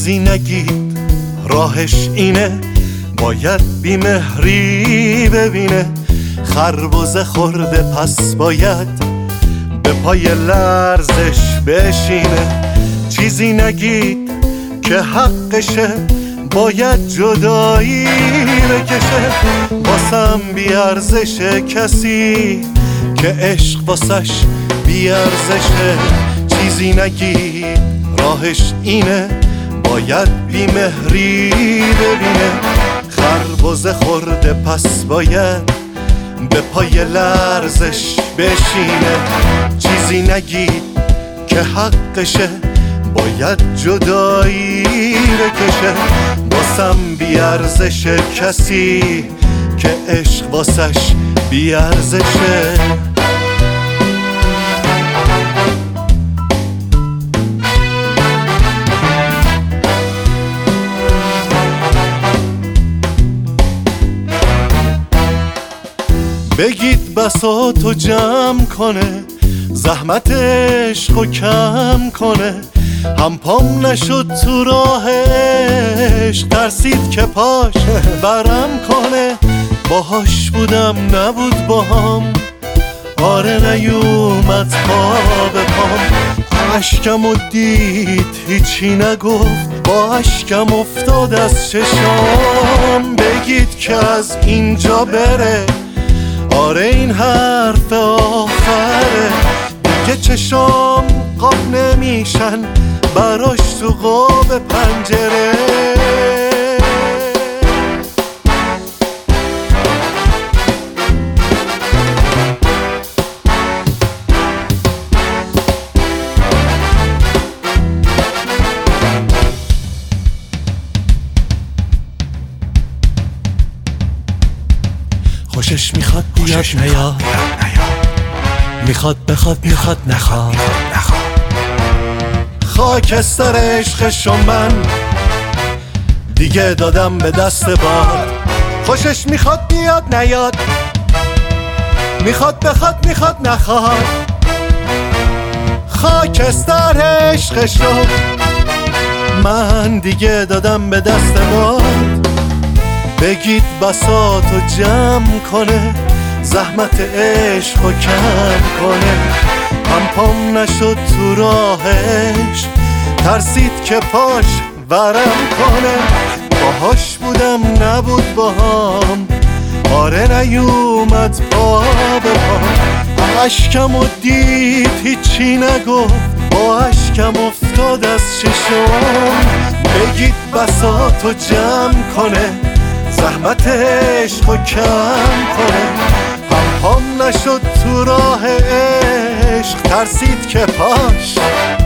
چیزی نگید راهش اینه، باید بیمهری ببینه. خربزه خورده پس باید به پای لرزش بشینه. چیزی نگید که حقشه، باید جدایی بکشه. واسم بیارزشه کسی که عشق واسش بیارزشه. چیزی نگید راهش اینه، باید بیمهری ببینه. خربزه خورده پس باید به پای لرزش بشینه. چیزی نگید که حقشه، باید جدایی بکشه. واسم بیارزشه کسی که عشق واسش بیارزشه. بگید بساطو جمع کنه، زحمت عشقو کم کنه. هم پام نشد تو راه عشق، ترسید که پاش برم کنه. باهاش بودم نبود باهام، آره نیومد پا به پام. اشکمو دید هیچی نگفت، با اشکم افتاد از چشام. بگید که از اینجا بره، آره این حرف آخره. دیگه چشام قاب نمیشن براش تو قاب پنجره. خوشش میخواد بیاد نیاد، میخواد بخواد میخواد نخواد. خاکستر عشقشو من دیگه دادم به دست باد. خوشش میخواد بیاد نیاد، میخواد بخواد میخواد نخواد. خاکستر عشقشو من دیگه دادم به دست باد. بگید بساطو جمع کنه، زحمت عشقو کم کنه. هم پام نشد تو راهش، ترسید که پاش ورم کنه. باهاش بودم نبود باهام، آره نیومد پا به پام. اشکمو دید هیچی نگفت، با اشکم افتاد از چشم. بگید بساطو جمع کنه، زحمت عشقو کم کنه. هم پام نشد تو راه عشق، ترسید که پاش